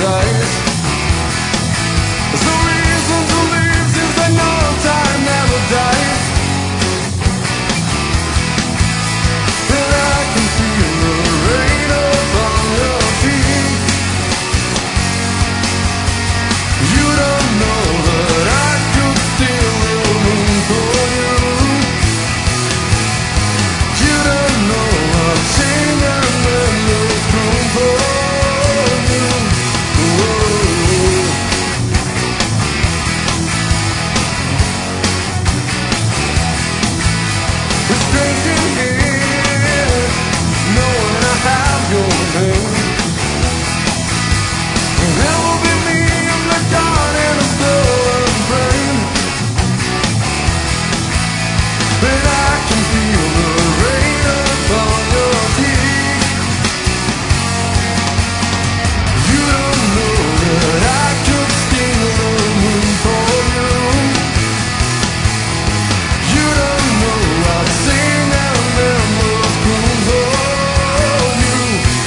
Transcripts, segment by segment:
paradise. There's no reason to live since I know time never dies. And I can feel the rain upon your cheek. You don't know that I could steal the moon for you. You don't know I've seen an endless room for you. Whoa. It's drinking here, knowing I have your name. There will be me in the dawn and a stolen brain. And I can feel the rain upon your cheek. You don't know that I could steal the moon for you. You don't know I've seen an endless room for you.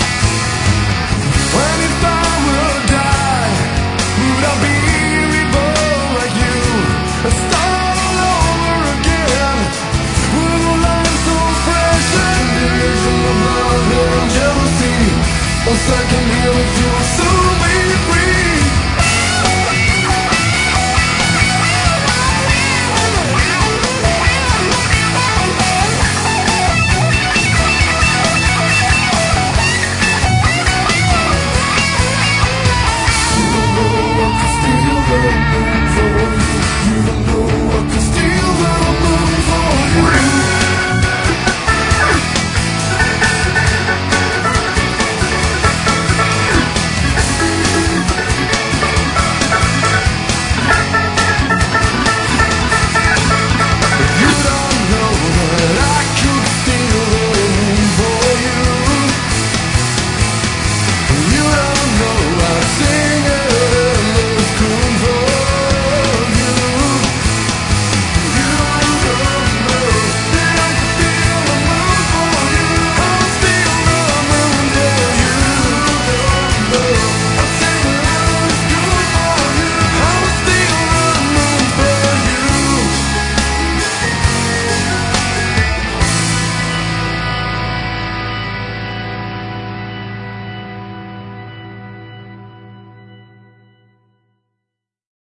When if I will die, would I be reborn like you? And start all over again with a life so fresh and illusion of love and jealousy.